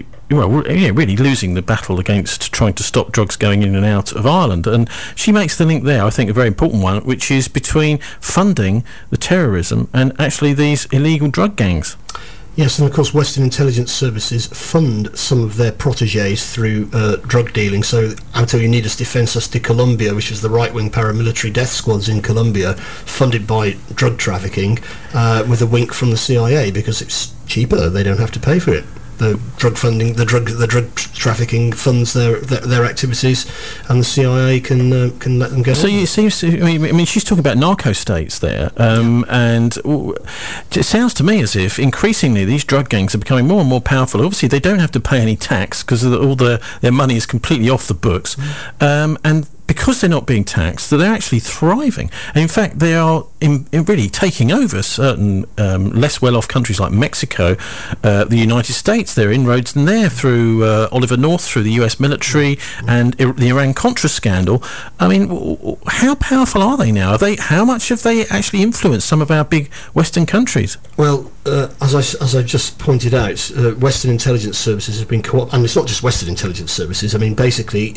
[SPEAKER 2] really losing the battle against trying to stop drugs going in and out of Ireland. And she makes the link there, I think a very important one, which is between funding the terrorism and actually these illegal drug gangs.
[SPEAKER 6] Yes, and of course Western intelligence services fund some of their protégés through drug dealing. So Antoño Defensas de Colombia, which is the right-wing paramilitary death squads in Colombia, funded by drug trafficking, with a wink from the CIA, because it's cheaper, they don't have to pay for it. the drug funding, the drug trafficking funds their activities, and the CIA can let them go.
[SPEAKER 2] So it seems to, I mean, she's talking about narco states there, and it sounds to me as if increasingly these drug gangs are becoming more and more powerful. Obviously, they don't have to pay any tax because all their money is completely off the books, and because they're not being taxed, they're actually thriving. And in fact, they are in really taking over certain less well-off countries like Mexico, the United States. They're inroads in there through Oliver North, through the US military, and the Iran-Contra scandal. I mean, how powerful are they now? How much have they actually influenced some of our big Western countries?
[SPEAKER 6] Well, as I just pointed out, Western intelligence services have been and it's not just Western intelligence services. I mean, basically,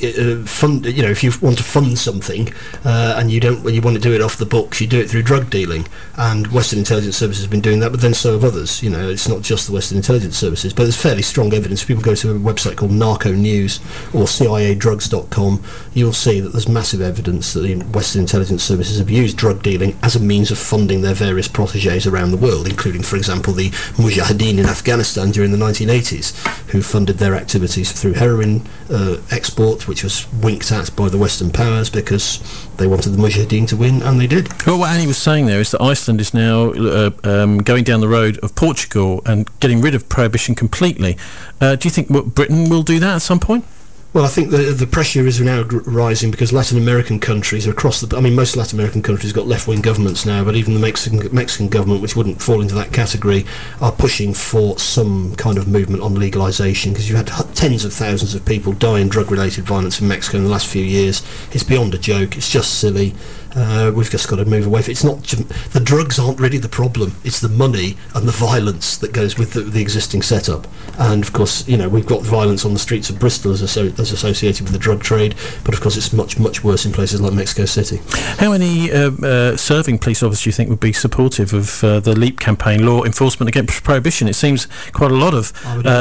[SPEAKER 6] if you want to fund something and you want to do it off the books, you do it through drug dealing. And Western intelligence services have been doing that, but then so have others. You know, it's not just the Western intelligence services, but there's fairly strong evidence. If people go to a website called Narco News or CIAdrugs.com, you'll see that there's massive evidence that the Western intelligence services have used drug dealing as a means of funding their various protégés around the world, including, for example, the Mujahideen in Afghanistan during the 1980s, who funded their activities through heroin export, which was winked at by the Western powers because they wanted the Mujahideen to win, and they did.
[SPEAKER 2] Well, what Annie was saying there is that Iceland is now going down the road of Portugal and getting rid of prohibition completely. Do you think Britain will do that at some point?
[SPEAKER 6] Well, I think the pressure is now rising because Latin American countries are most Latin American countries got left-wing governments now, but even the Mexican government, which wouldn't fall into that category, are pushing for some kind of movement on legalisation, because you've had tens of thousands of people die in drug-related violence in Mexico in the last few years. It's beyond a joke. It's just silly. We've just got to move away. It's not the drugs aren't really the problem. It's the money and the violence that goes with the existing setup. And of course, we've got violence on the streets of Bristol as associated with the drug trade. But of course, it's much worse in places like Mexico City.
[SPEAKER 2] How many serving police officers do you think would be supportive of the LEAP campaign, law enforcement against prohibition? It seems quite a lot of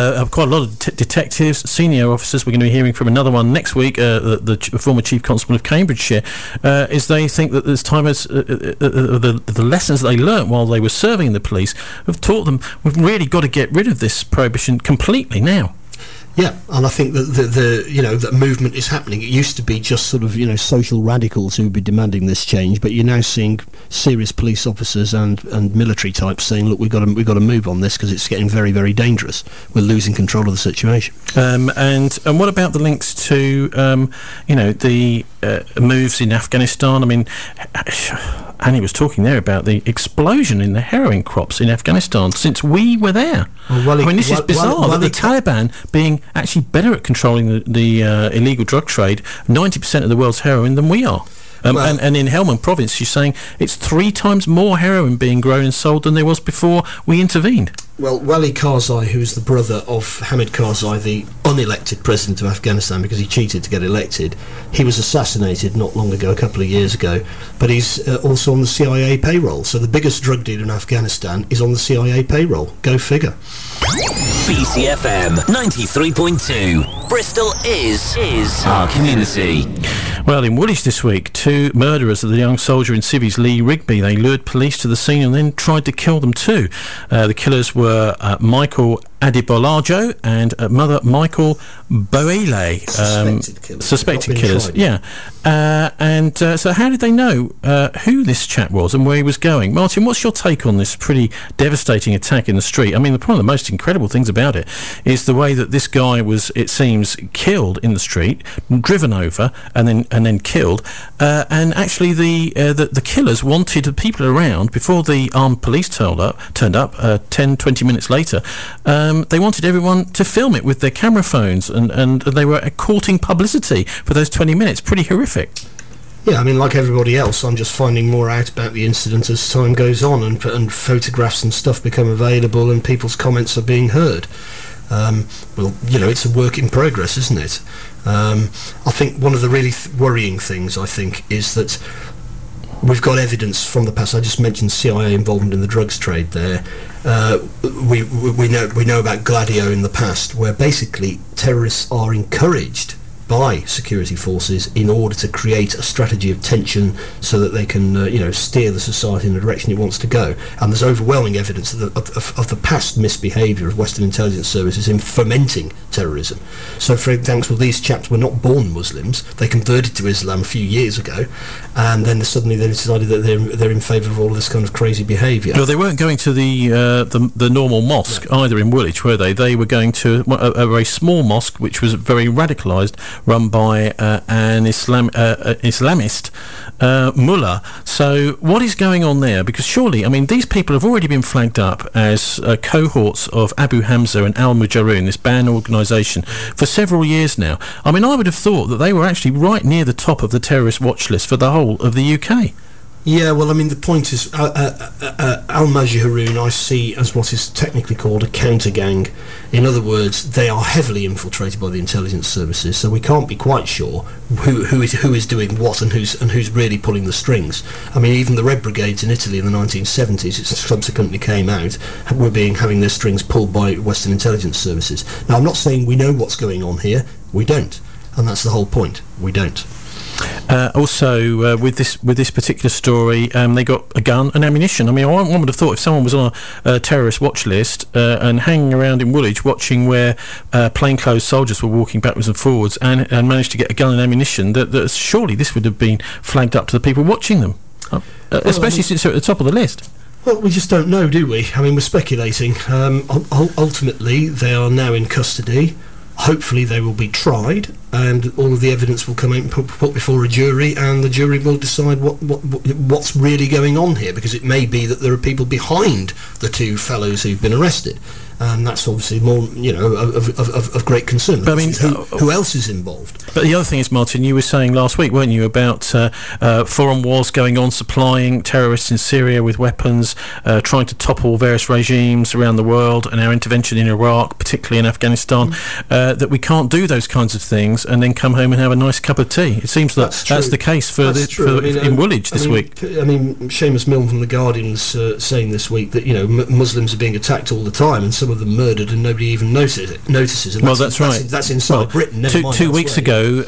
[SPEAKER 2] detectives, senior officers. We're going to be hearing from another one next week. The former Chief Constable of Cambridgeshire, is they think that this time as the lessons that they learnt while they were serving in the police have taught them we've really got to get rid of this prohibition completely now.
[SPEAKER 6] Yeah, and I think that that movement is happening. It used to be just sort of social radicals who would be demanding this change, but you're now seeing serious police officers and military types saying, look, we've got to move on this because it's getting very, very dangerous. We're losing control of the situation.
[SPEAKER 2] And what about the links to the moves in Afghanistan? I mean, Annie was talking there about the explosion in the heroin crops in Afghanistan since we were there. This is bizarre that the Taliban being actually better at controlling the illegal drug trade, 90% of the world's heroin, than we are. And in Helmand province, she's saying it's 3 times more heroin being grown and sold than there was before we intervened.
[SPEAKER 6] Well, Wali Karzai, who's the brother of Hamid Karzai, the unelected president of Afghanistan because he cheated to get elected, he was assassinated not long ago, a couple of years ago, but he's also on the CIA payroll. So the biggest drug dealer in Afghanistan is on the CIA payroll. Go figure.
[SPEAKER 4] BCFM 93.2. Bristol is our community.
[SPEAKER 2] Well, in Woolwich this week, 2 murderers of the young soldier in Civvies, Lee Rigby. They lured police to the scene and then tried to kill them too. The killers were Michael Adibolajo and mother Michael Boele. Suspected killers. Yeah. So how did they know who this chap was and where he was going? Martin, what's your take on this pretty devastating attack in the street? I mean, one of the most incredible things about it is the way that this guy was, it seems, killed in the street, driven over, and then killed. And actually, the killers wanted the people around before the armed police turned up 10-20 minutes later. They wanted everyone to film it with their camera phones, and they were courting publicity for those 20 minutes. Pretty horrific.
[SPEAKER 6] Yeah, I mean, like everybody else, I'm just finding more out about the incident as time goes on, and photographs and stuff become available, and people's comments are being heard. It's a work in progress, isn't it? I think one of the really worrying things, I think, is that we've got evidence from the past. I just mentioned CIA involvement in the drugs trade there. We know about Gladio in the past, where basically terrorists are encouraged by security forces in order to create a strategy of tension so that they can, steer the society in the direction it wants to go. And there's overwhelming evidence of the past misbehaviour of Western intelligence services in fomenting terrorism. So, for example, these chaps were not born Muslims. They converted to Islam a few years ago, and then suddenly they decided that they're in favour of all of this kind of crazy behaviour.
[SPEAKER 2] Well, they weren't going to the normal mosque either in Woolwich, were they? They were going to a very small mosque, which was very radicalised, run by an Islamist mullah. So what is going on there? Because surely, I mean, these people have already been flagged up as cohorts of Abu Hamza and Al Mujaroon, this banned organisation, for several years now. I mean, I would have thought that they were actually right near the top of the terrorist watch list for the whole of the UK.
[SPEAKER 6] Yeah, well, I mean, the point is, Al-Majhoun I see as what is technically called a counter-gang. In other words, they are heavily infiltrated by the intelligence services, so we can't be quite sure who is doing what and who's really pulling the strings. I mean, even the Red Brigades in Italy in the 1970s, it subsequently came out, were having their strings pulled by Western intelligence services. Now, I'm not saying we know what's going on here. We don't, and that's the whole point. We don't.
[SPEAKER 2] Also, with this particular story, they got a gun and ammunition. I mean, one would have thought if someone was on a terrorist watch list and hanging around in Woolwich watching where plainclothes soldiers were walking backwards and forwards and managed to get a gun and ammunition, that surely this would have been flagged up to the people watching them, especially since they're at the top of the list.
[SPEAKER 6] Well, we just don't know, do we? I mean, we're speculating. Ultimately, they are now in custody. Hopefully they will be tried, and all of the evidence will come out and put before a jury, and the jury will decide what's really going on here, because it may be that there are people behind the two fellows who've been arrested, and that's obviously more, of great concern. But I mean, who else is involved?
[SPEAKER 2] But the other thing is, Martin, you were saying last week, weren't you, about foreign wars going on, supplying terrorists in Syria with weapons, trying to topple various regimes around the world, and our intervention in Iraq, particularly in Afghanistan, that we can't do those kinds of things and then come home and have a nice cup of tea. It seems that that's the case in Woolwich this week.
[SPEAKER 6] I mean, Seamus Milne from The Guardian was saying this week that, Muslims are being attacked all the time, and some of them murdered, and nobody even notices. And
[SPEAKER 2] that's right.
[SPEAKER 6] That's inside Britain.
[SPEAKER 2] Two weeks ago,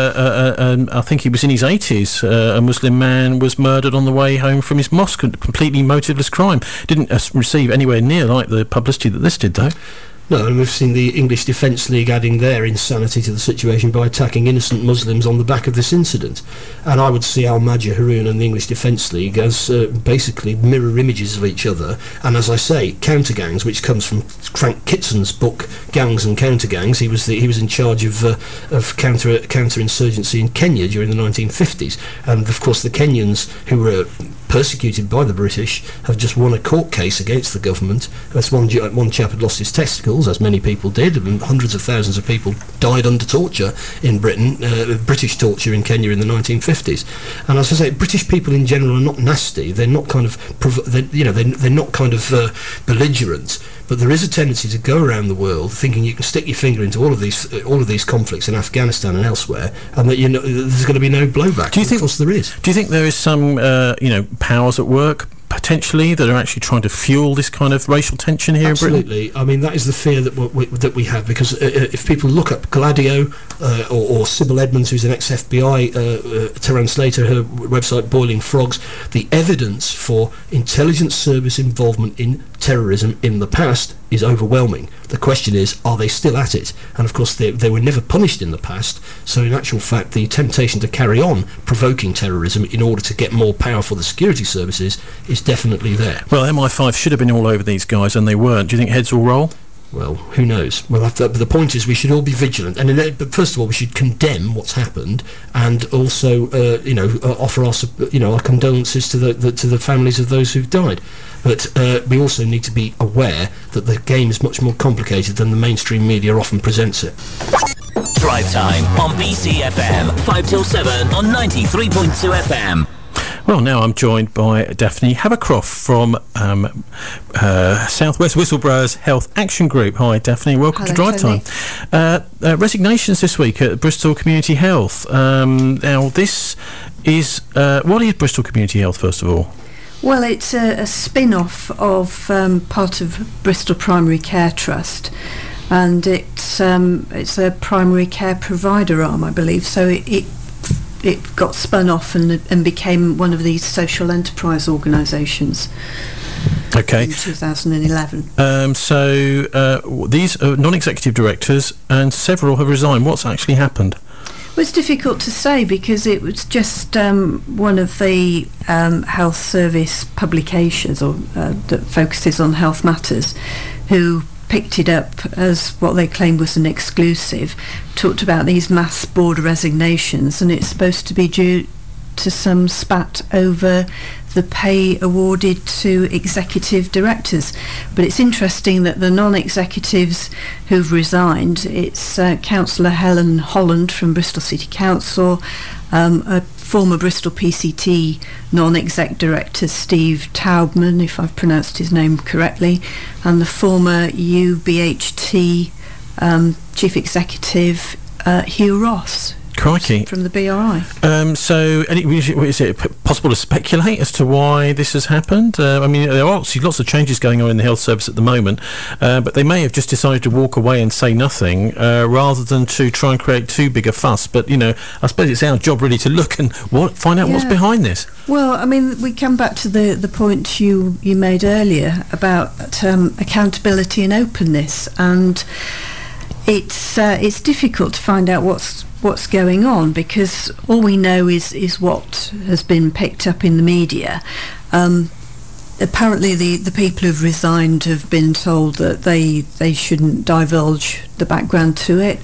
[SPEAKER 2] I think he was in his 80s, a Muslim man was murdered on the way home from his mosque. Completely motiveless crime. Didn't receive anywhere near like the publicity that this did, though.
[SPEAKER 6] No, and we've seen the English Defence League adding their insanity to the situation by attacking innocent Muslims on the back of this incident. And I would see Al-Majhoun and the English Defence League as basically mirror images of each other. And as I say, counter-gangs, which comes from Frank Kitson's book, Gangs and Counter-Gangs. He was in charge of counter-insurgency in Kenya during the 1950s. And, of course, the Kenyans, who were persecuted by the British, have just won a court case against the government. That's one chap had lost his testicles, as many people did, and hundreds of thousands of people died under torture in Britain, British torture in Kenya in the 1950s. And as I say, British people in general are not nasty. They're not kind of, they're not kind of belligerent. But there is a tendency to go around the world thinking you can stick your finger into all of these conflicts in Afghanistan and elsewhere, and that there's going to be no blowback. Of course, there is.
[SPEAKER 2] Do you think there is some powers at work potentially that are actually trying to fuel this kind of racial tension here in Britain?
[SPEAKER 6] Absolutely. I mean, that is the fear that we have, because if people look up Gladio or Sybil Edmonds, who's an ex-FBI translator, her website Boiling Frogs, the evidence for intelligence service involvement in terrorism in the past is overwhelming. The question is, are they still at it? And of course they were never punished in the past, so in actual fact the temptation to carry on provoking terrorism in order to get more power for the security services is definitely there.
[SPEAKER 2] Well, MI5 should have been all over these guys and they weren't. Do you think heads will roll?
[SPEAKER 6] Well, who knows? Well, the point is we should all be vigilant, but first of all we should condemn what's happened, and also offer our condolences to the families of those who've died. But we also need to be aware that the game is much more complicated than the mainstream media often presents it.
[SPEAKER 4] Drive Time on BCFM 5 till 7 on 93.2 FM.
[SPEAKER 2] Well, now I'm joined by Daphne Havercroft from South West Whistleblowers Health Action Group. Hi, Daphne. Welcome to Drive Time. Resignations this week at Bristol Community Health. Now, this is... what is Bristol Community Health, first of all?
[SPEAKER 8] Well, it's a spin-off of part of Bristol Primary Care Trust. and it's a primary care provider arm, I believe. So it got spun off and became one of these social enterprise organisations.
[SPEAKER 2] Okay.
[SPEAKER 8] In 2011.
[SPEAKER 2] These are non-executive directors, and several have resigned. What's actually happened?
[SPEAKER 8] Well, it's difficult to say because it was just one of the health service publications that focuses on health matters, who picked it up as what they claimed was an exclusive, talked about these mass board resignations, and it's supposed to be due to some spat over the pay awarded to executive directors. But it's interesting that the non-executives who've resigned, it's Councillor Helen Holland from Bristol City Council, a former Bristol PCT non-exec director Steve Taubman, if I've pronounced his name correctly, and the former UBHT chief executive Hugh Ross.
[SPEAKER 2] Crikey.
[SPEAKER 8] From the BRI.
[SPEAKER 2] Is it possible to speculate as to why this has happened? I mean, there are obviously lots of changes going on in the health service at the moment, but they may have just decided to walk away and say nothing rather than to try and create too big a fuss. But, I suppose it's our job really to look and find out what's behind this.
[SPEAKER 8] Well, I mean, we come back to the point you made earlier about accountability and openness, and it's difficult to find out what's going on, because all we know is what has been picked up in the media. Apparently the people who've resigned have been told that they shouldn't divulge the background to it.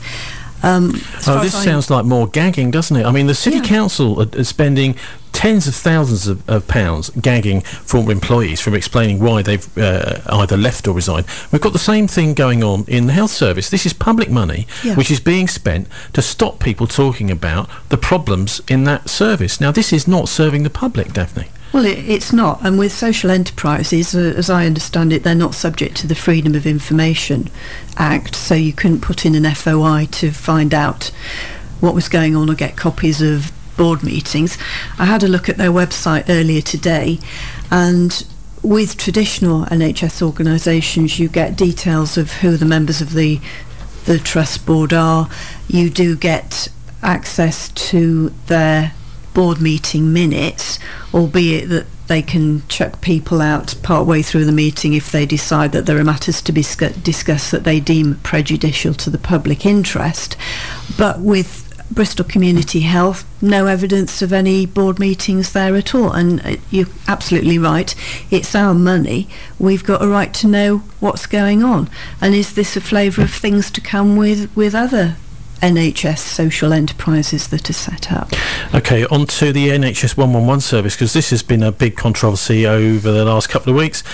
[SPEAKER 2] This sounds like more gagging, doesn't it? I mean, the City Council are spending tens of thousands of pounds gagging former employees from explaining why they've either left or resigned. We've got the same thing going on in the health service. This is public money which is being spent to stop people talking about the problems in that service. Now, this is not serving the public, Daphne.
[SPEAKER 8] Well, it's not. And with social enterprises, as I understand it, they're not subject to the Freedom of Information Act, so you couldn't put in an FOI to find out what was going on or get copies of board meetings. I had a look at their website earlier today, and with traditional NHS organisations you get details of who the members of the trust board are. You do get access to their board meeting minutes, albeit that they can chuck people out part way through the meeting if they decide that there are matters to be discussed that they deem prejudicial to the public interest. But with Bristol Community Health, no evidence of any board meetings there at all. And you're absolutely right, it's our money. We've got a right to know what's going on. And is this a flavour of things to come with other NHS social enterprises that are set up?
[SPEAKER 2] Okay, on to the NHS 111 service, because this has been a big controversy over the last couple of weeks.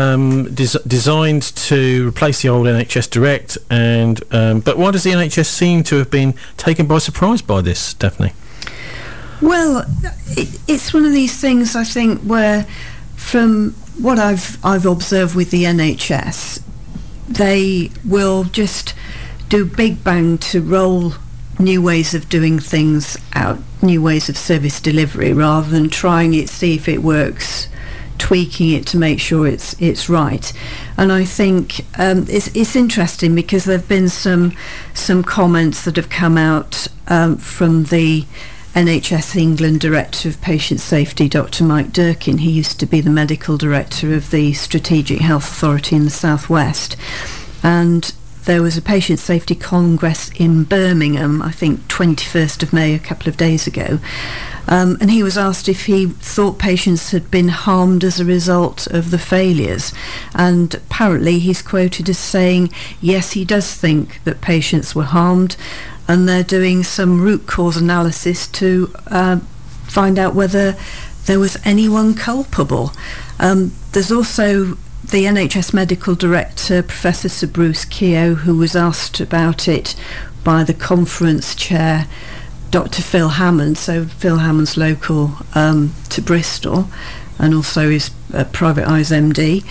[SPEAKER 2] Designed to replace the old NHS Direct, but why does the NHS seem to have been taken by surprise by this, Daphne?
[SPEAKER 8] Well, it's one of these things, I think, where from what I've observed with the NHS, they will just do big bang to roll new ways of doing things out, new ways of service delivery, rather than trying it, see if it works, tweaking it to make sure it's right. And I think it's interesting because there have been some comments that have come out from the NHS England Director of Patient Safety, Dr. Mike Durkin. He used to be the medical director of the Strategic Health Authority in the South West, and there was a Patient Safety Congress in Birmingham, I think 21st of May, a couple of days ago, and he was asked if he thought patients had been harmed as a result of the failures, and apparently he's quoted as saying yes, he does think that patients were harmed, and they're doing some root cause analysis to find out whether there was anyone culpable. There's also the NHS Medical Director, Professor Sir Bruce Keogh, who was asked about it by the conference chair, Dr. Phil Hammond, so Phil Hammond's local to Bristol, and also is Private Eyes MD.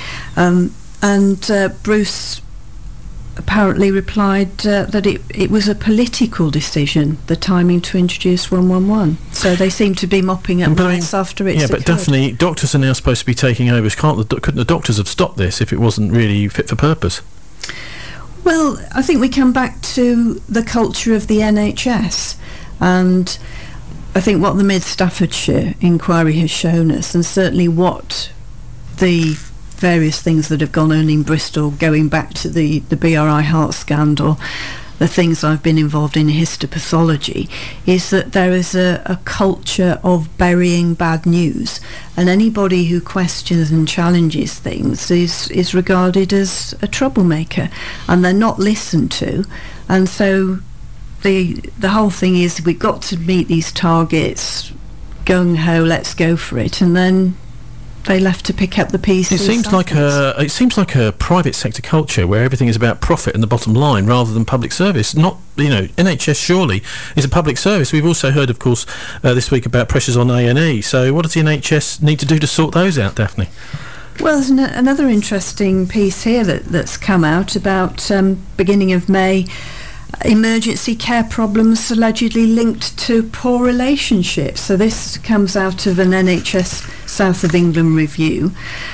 [SPEAKER 8] And Bruce apparently replied that it was a political decision, the timing to introduce 111. So they seem to be mopping up mess after it's occurred.
[SPEAKER 2] But Daphne, doctors are now supposed to be taking over. Couldn't the doctors have stopped this if it wasn't really fit for purpose?
[SPEAKER 8] Well, I think we come back to the culture of the NHS, and I think what the Mid Staffordshire inquiry has shown us, and certainly what the various things that have gone on in Bristol, going back to the BRI heart scandal, the things I've been involved in histopathology, is that there is a culture of burying bad news, and anybody who questions and challenges things is regarded as a troublemaker, and they're not listened to. And so the whole thing is, we've got to meet these targets, gung-ho, let's go for it, and then they left to pick up the pieces.
[SPEAKER 2] It seems like a private sector culture where everything is about profit and the bottom line rather than public service. Not, NHS surely is a public service. We've also heard, of course, this week about pressures on A&E. So what does the NHS need to do to sort those out, Daphne?
[SPEAKER 8] Well, there's another interesting piece here that's come out about beginning of May. Emergency care problems allegedly linked to poor relationships. So this comes out of an NHS South of England review.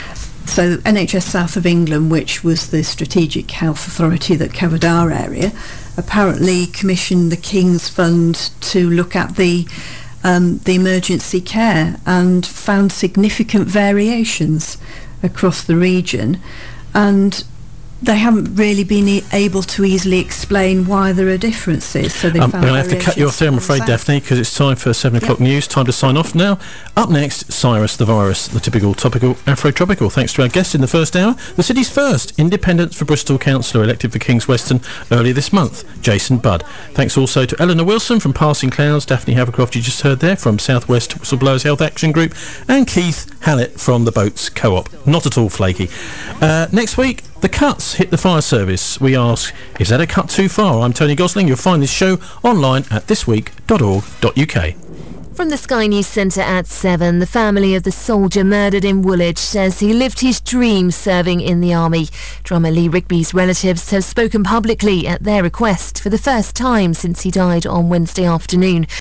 [SPEAKER 8] So NHS South of England, which was the strategic health authority that covered our area, apparently commissioned the King's Fund to look at the emergency care, and found significant variations across the region, and they haven't really been able to easily explain why there are differences. So they
[SPEAKER 2] I'm going to have to cut you off there, I'm afraid, Daphne, because it's time for 7 o'clock news. Time to sign off now. Up next, Cyrus the Virus, the typical topical Afro-tropical. Thanks to our guest in the first hour, the city's first independent for Bristol councillor elected for Kings Weston earlier this month, Jason Budd. Thanks also to Eleanor Wilson from Passing Clouds, Daphne Havercroft you just heard there from South West Whistleblowers Health Action Group, and Keith Hallett from the Boats Co-op. Not at all flaky. Next week, the cuts hit the fire service. We ask, is that a cut too far? I'm Tony Gosling. You'll find this show online at thisweek.org.uk.
[SPEAKER 9] From the Sky News Centre at 7, the family of the soldier murdered in Woolwich says he lived his dream serving in the army. Drummer Lee Rigby's relatives have spoken publicly at their request for the first time since he died on Wednesday afternoon.